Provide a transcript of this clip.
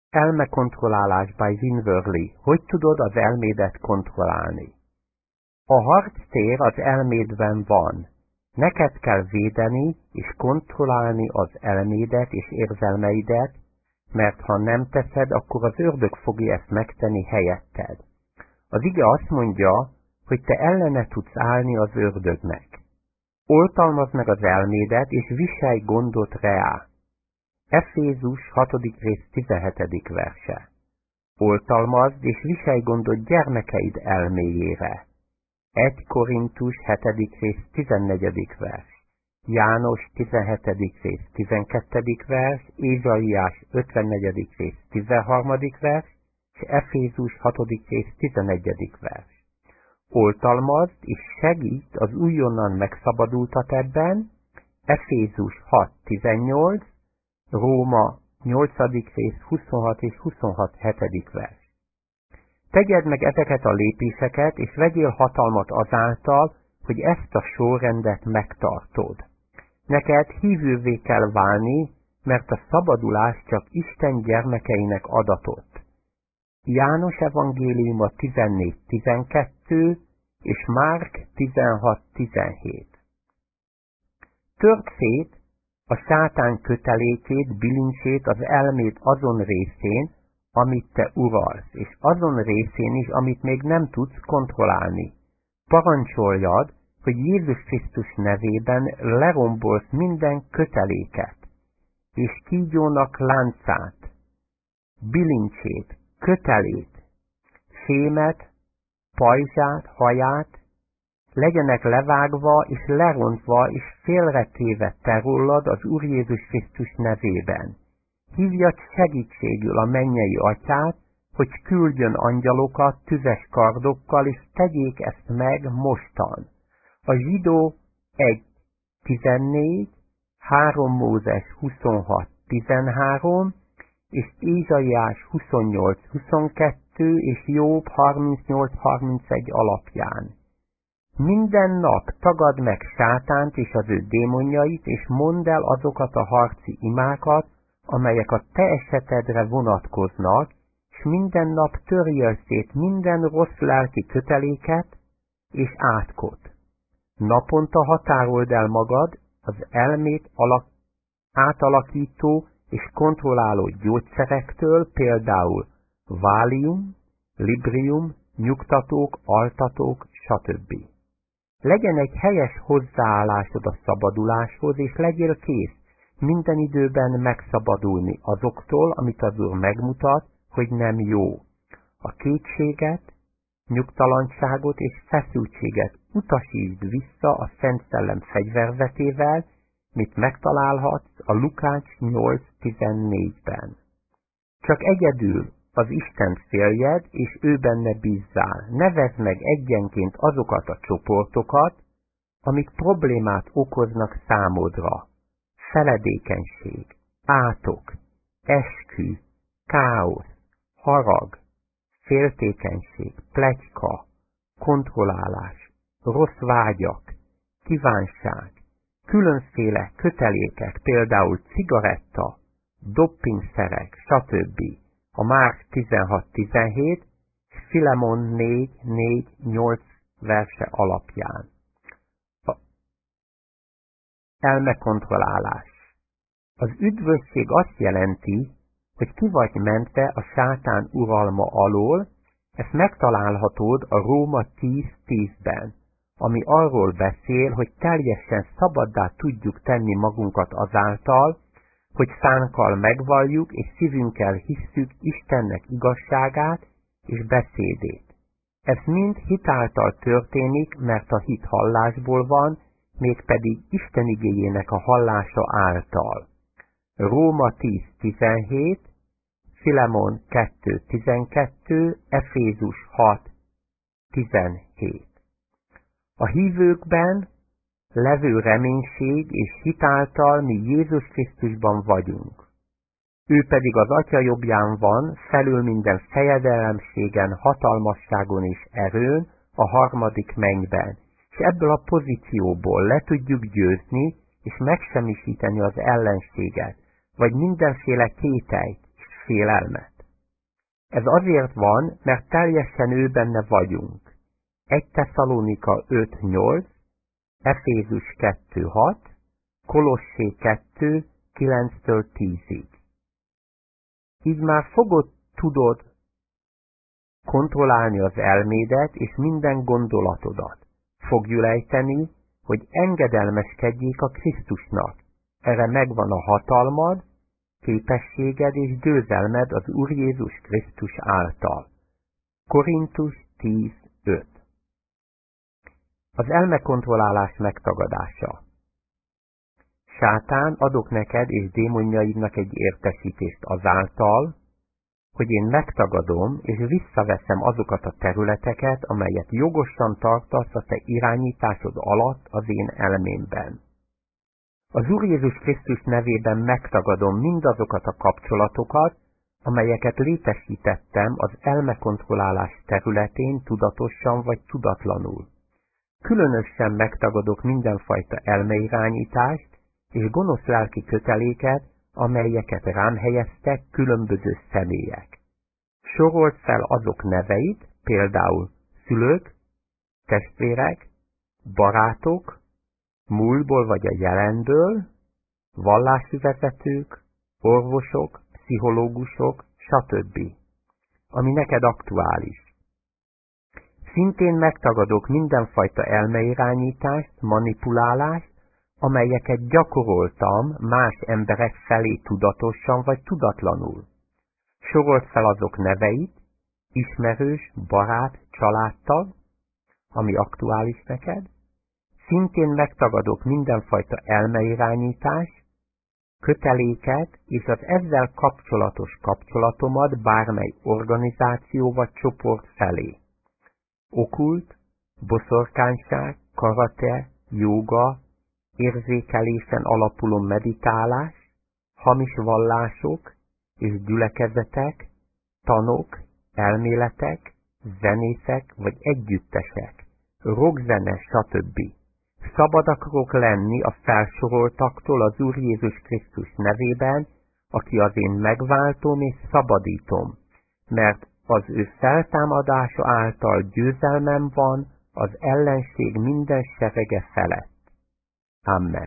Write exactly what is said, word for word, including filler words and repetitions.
Elmekontrollálás by Win Worley. Hogy tudod az elmédet kontrollálni? A harctér az elmédben van. Neked kell védeni és kontrollálni az elmédet és érzelmeidet, mert ha nem teszed, akkor az ördög fogja ezt megtenni helyetted. Az ige azt mondja, hogy te ellene tudsz állni az ördögnek. Oltalmazd meg az elmédet, és viselj gondot reá. Efézus hatodik rész tizenhetedik verse. Oltalmazd és viselj gondot gyermekeid elméjére. egy Korintus hetedik rész tizennegyedik vers. János tizenhetedik rész tizenkettedik vers, Ézsaiás ötvennegyedik rész tizenharmadik vers, és Efézus hatodik rész tizenegyedik vers. Oltalmazd és segítsd az újonnan megszabadultat ebben, Efézus hat tizennyolc, Róma nyolcadik rész huszonhat és huszonhat hetedik vers. Tegyed meg ezeket a lépéseket, és vegyél hatalmat azáltal, hogy ezt a sorrendet megtartod. Neked hívővé kell válni, mert a szabadulás csak Isten gyermekeinek adatott. János evangéliuma tizennégy tizenkettő és Márk tizenhat tizenhét. Tört szét a sátán kötelékét, bilincsét az elméd azon részén, amit te uralsz, és azon részén is, amit még nem tudsz kontrollálni. Parancsoljad, hogy Jézus Krisztus nevében lerombolsz minden köteléket, és kígyónak láncát, bilincsét, kötelét, fémet, pajzsát, haját, legyenek levágva és lerontva és félretéve te rólad az Úr Jézus Krisztus nevében. Hívjad segítségül a mennyei atyát, hogy küldjön angyalokat tüzes kardokkal, és tegyék ezt meg mostan. A zsidó egy tizennégy, három Mózes huszonhat tizenhárom, és Ézsaiás huszonnyolc huszonkettő, és Jobb harmincnyolc harmincegy alapján. Minden nap tagadd meg sátánt és az ő démonjait, és mondd el azokat a harci imákat, amelyek a te esetedre vonatkoznak, és minden nap törjöl szét minden rossz lelki köteléket és átkot. Naponta határold el magad az elmét alak, átalakító és kontrolláló gyógyszerektől, például válium, librium, nyugtatók, altatók, stb. Legyen egy helyes hozzáállásod a szabaduláshoz, és legyél kész minden időben megszabadulni azoktól, amit az Úr megmutat, hogy nem jó. A kétséget, nyugtalanságot és feszültséget utasítsd vissza a Szent Szellem fegyverzetével, mit megtalálhatsz a Lukács nyolc tizennégyben. Csak egyedül az Istent féljed, és ő benne bízzál. Nevezd meg egyenként azokat a csoportokat, amik problémát okoznak számodra. Feledékenység, átok, eskü, káosz, harag, féltékenység, pletyka, kontrollálás, rossz vágyak, kívánság, különféle kötelékek, például cigaretta, doppingszerek, stb. A Márk tizenhat tizenhét, Filemon négy négy nyolc verse alapján. A elmekontrollálás. Az üdvösség azt jelenti, hogy ki vagy mentve a sátán uralma alól, ezt megtalálhatod a Róma tíz tízben, ami arról beszél, hogy teljesen szabaddá tudjuk tenni magunkat azáltal, hogy szánkkal megvalljuk és szívünkkel hisszük Istennek igazságát és beszédét. Ez mind hit által történik, mert a hit hallásból van, mégpedig Isten igéjének a hallása által. Róma tíz tizenhét, Filemon kettő tizenkettő, Efézus hat tizenhét. A hívőkben levő reménység és hit által mi Jézus Krisztusban vagyunk. Ő pedig az Atya jobbján van, felül minden fejedelemségen, hatalmasságon és erőn, a harmadik mennyben, és ebből a pozícióból le tudjuk győzni és megsemmisíteni az ellenséget, vagy mindenféle kételyt és félelmet. Ez azért van, mert teljesen ő benne vagyunk. egy Tesszalonika öt nyolc, Efézus kettő hat, Kolossé kettő kilenctől tízig. Így már fogod, tudod kontrollálni az elmédet és minden gondolatodat. Fogjul ejteni, hogy engedelmeskedjék a Krisztusnak. Erre megvan a hatalmad, képességed és győzelmed az Úr Jézus Krisztus által. Korintus tíz öt. Az elmekontrollálás megtagadása. Sátán, adok neked és démonjaidnak egy értesítést azáltal, hogy én megtagadom és visszaveszem azokat a területeket, amelyet jogosan tartasz a te irányításod alatt az én elmémben. Az Úr Jézus Krisztus nevében megtagadom mindazokat a kapcsolatokat, amelyeket létesítettem az elmekontrollálás területén tudatosan vagy tudatlanul. Különösen megtagadok mindenfajta elmeirányítást és gonosz lelki köteléket, amelyeket rám helyeztek különböző személyek. Sorolt fel azok neveit, például szülők, testvérek, barátok, múltból vagy a jelenből, vallási vezetők, orvosok, pszichológusok, stb. Ami neked aktuális. Szintén megtagadok mindenfajta elmeirányítást, manipulálást, amelyeket gyakoroltam más emberek felé tudatosan vagy tudatlanul. Sorolt fel azok neveit, ismerős, barát, családtag, ami aktuális neked. Szintén megtagadok mindenfajta elmeirányítást, köteléket és az ezzel kapcsolatos kapcsolatomat bármely organizáció vagy csoport felé. Okkult, boszorkányság, karate, jóga, érzékelésen alapuló meditálás, hamis vallások és gyülekezetek, tanok, elméletek, zenészek vagy együttesek, rockzene, stb. Szabad akarok lenni a felsoroltaktól az Úr Jézus Krisztus nevében, aki az én megváltom és szabadítom, mert az ő feltámadása által győzelmem van az ellenség minden serege felett. Amen.